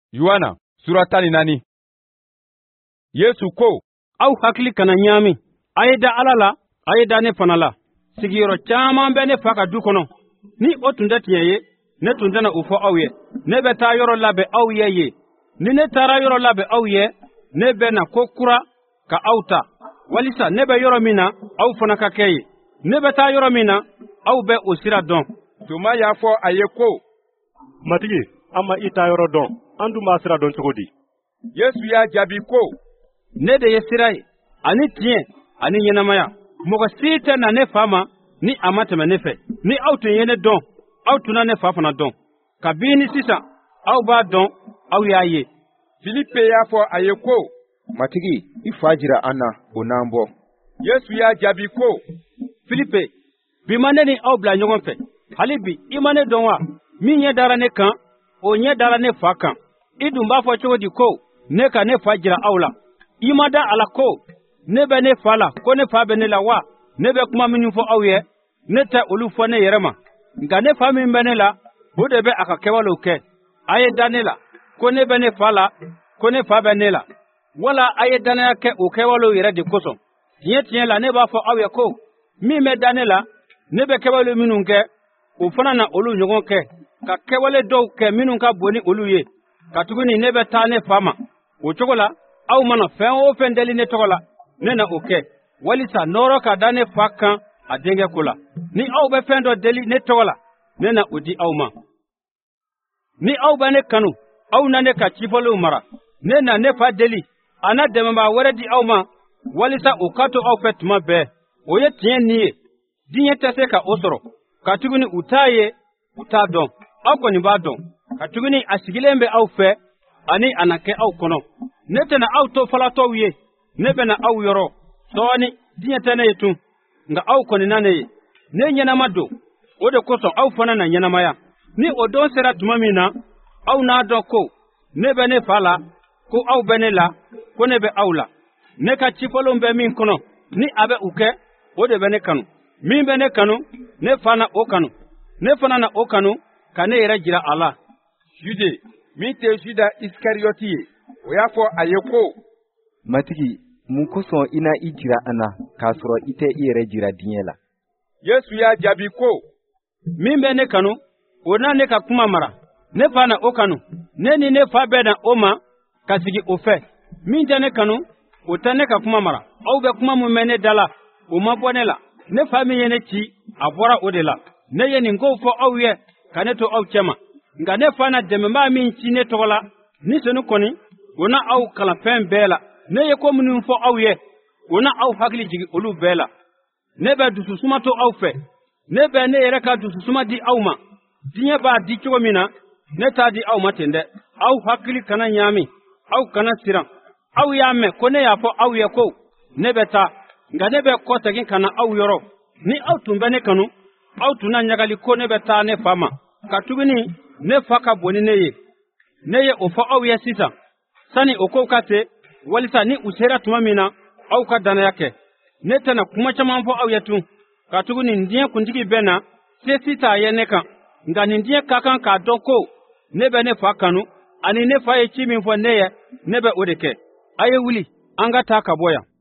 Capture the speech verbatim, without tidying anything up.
Yohana sura tan ni naani. Yesu ko, aw hakili kana ɲaami, a ye da Ala la, a ye da ne fana la. Sigiyɔrɔ caaman bɛ ne fa ka du kɔnɔ. Ni o tun tɛ tiɲɛ ye, ne tun tɛna o fɔ aw ye. Ne bɛ taa yɔrɔ labɛn aw ye ye. Ni ne taara yɔrɔ labɛn aw ye, ne bɛ na ko kura ka aw ta. Walisa ne bɛ yɔrɔ min na, aw fana ka kɛ ye. Ne bɛ taa yɔrɔ min na, aw bɛ o sira dɔn. Tuma y'a fɔ a ye ko, Matigi, an ma i taa yɔrɔ dɔn, an dun b'a sira dɔn cogo di? Yesu y'a jaabi ko, ne de ye sira ye, ani tiɲɛ, ani ɲɛnamaya. Mɔgɔ si tɛ na ne fa ma, ni a ma tɛmɛ ne fɛ. Ni aw tun ye ne dɔn, aw tun na ne fa fana dɔn. Kabini sisan, aw b'a dɔn, aw y'a ye. Filipe y'a fɔ a ye ko, Matigi, i fa jira an na, o n'an bɔ. Yesu y'a jaabi ko, Filipe, bi ma ne ni aw bila ɲɔgɔn fɛ. Hali bi, i ma ne dɔn wa? Min ɲɛ dara ne kan, o ɲɛ dara ne fa kan. I dun b'a fɔ cogo di ko, ne ka ne fa jira aw la? I ma da a la ko, ne bɛ ne fa la, ko ne fa bɛ ne la wa? Ne bɛ kuma minnu fɔ aw ye, ne tɛ olu fɔ ne yɛrɛ ma. Nka ne fa min bɛ ne la, o de bɛ a ka kɛwalew kɛ. A ye da ne la, ko ne bɛ ne fa la, ko ne fa bɛ ne la. Wala a ye danaya kɛ o kɛwalew yɛrɛ de kosɔn. Tiɲɛ tiɲɛ la ne b'a fɔ aw ye ko, min bɛ da ne la, ne bɛ kɛwale minnu kɛ, o fana na olu ɲɔgɔn kɛ. Ka kɛwale dɔw kɛ minnu ka bon ni olu ye. Ka tuguni ne bɛ taa ne fa ma. O cogo la, aw mana fɛn o fɛn deli ne tɔgɔ la, ne na o kɛ. Walisa nɔrɔ ka da ne fa kan a denkɛ ko la. Ni aw bɛ fɛn dɔ deli ne tɔgɔ la, ne na o di aw ma. Ni aw bɛ ne kanu, aw na ne ka cifɔlenw mara. Ne na ne fa deli, a na dɛmɛbaa wɛrɛ di aw ma, walisa o ka to aw fɛ tuma bɛɛ. O ye tiɲɛ nin ye. Diɲɛ tɛ se ka o sɔrɔ. Ka tuguni u t'a ye, u t'a dɔn. Aw kɔni b'a dɔn. Ka tuguni a sigilen bɛ aw fɛ, ani a na kɛ aw kɔnɔ. Ne tɛna aw to falatɔw ye. Ne bɛna aw yɔrɔ. Sɔɔni, diɲɛ tɛ ne ye tun. Nka aw kɔni na ne ye. Ne ɲɛnama don. O de kosɔn aw fana na ɲɛnamaya. Ni o don sera tuma min na, aw n'a dɔn ko, ne bɛ ne fa la, ko aw bɛ ne la, ko ne bɛ aw la. Ne ka cifɔlenw bɛ min kɔnɔ, ni a bɛ u kɛ, o de bɛ ne kanu. Min bɛ ne kanu, ne fa na o kanu. Ne fana na o kanu, ka ne yɛrɛ jira a la. Jude, min tɛ Juda Iskariyɔti ye, o y'a fɔ a ye ko, Matigi, mun kosɔn i na i jira an na, k'a sɔrɔ i tɛ i yɛrɛ jira diɲɛ la? Yesu y'a jaabi ko, min bɛ ne kanu, o na ne ka kuma mara. Ne fa na o kanu. Ne ni ne fa bɛ na o ma, ka sigi o fɛ. Min tɛ ne kanu, o tɛ ne ka kuma mara. Aw bɛ kuma mun mɛn ne da la, o ma bɔ ne la. Ne fa min ye ne ci, a bɔra o de la. Ne ye nin kow fɔ aw ye, ka ne to aw cɛ ma. Nka ne fa na dɛmɛbaa min ci ne tɔgɔ la, ni sɔnni kɔni, o na aw kalan fɛn bɛɛ la. Ne ye ko minnu fɔ aw ye, o na aw hakili jigin olu bɛɛ la. Ne bɛ dususuma to aw fɛ. Ne bɛ ne yɛrɛ ka dususuma di aw ma. Diɲɛ b'a di cogo min na, ne t'a di aw ma ten dɛ. Aw hakili kana ɲaami, aw kana siran. Aw y'a mɛn ko ne y'a fɔ aw ye ko, ne bɛ taa, nka ne bɛ kɔ segin ka na aw yɔrɔ. Ni aw tun bɛ ne kanu, aw tun na ɲagali ko ne bɛ taa ne fa ma. Ka tuguni, ne fa ka bon ni ne ye. Ne ye o fɔ aw ye sisan. Sani o kow ka se, walisa ni u sera tuma min na, aw ka danaya kɛ. Ne tɛna kuma caman fɔ aw ye tun. Ka tuguni nin diɲɛ kuntigi bɛ na, se si t'a ye ne kan. Nka nin diɲɛ ka kan k'a dɔn ko, ne bɛ ne fa kanu, ani ne fa ye ci min fɔ ne ye, ne bɛ o de kɛ. A ye wuli, an ka taa ka bɔ yan.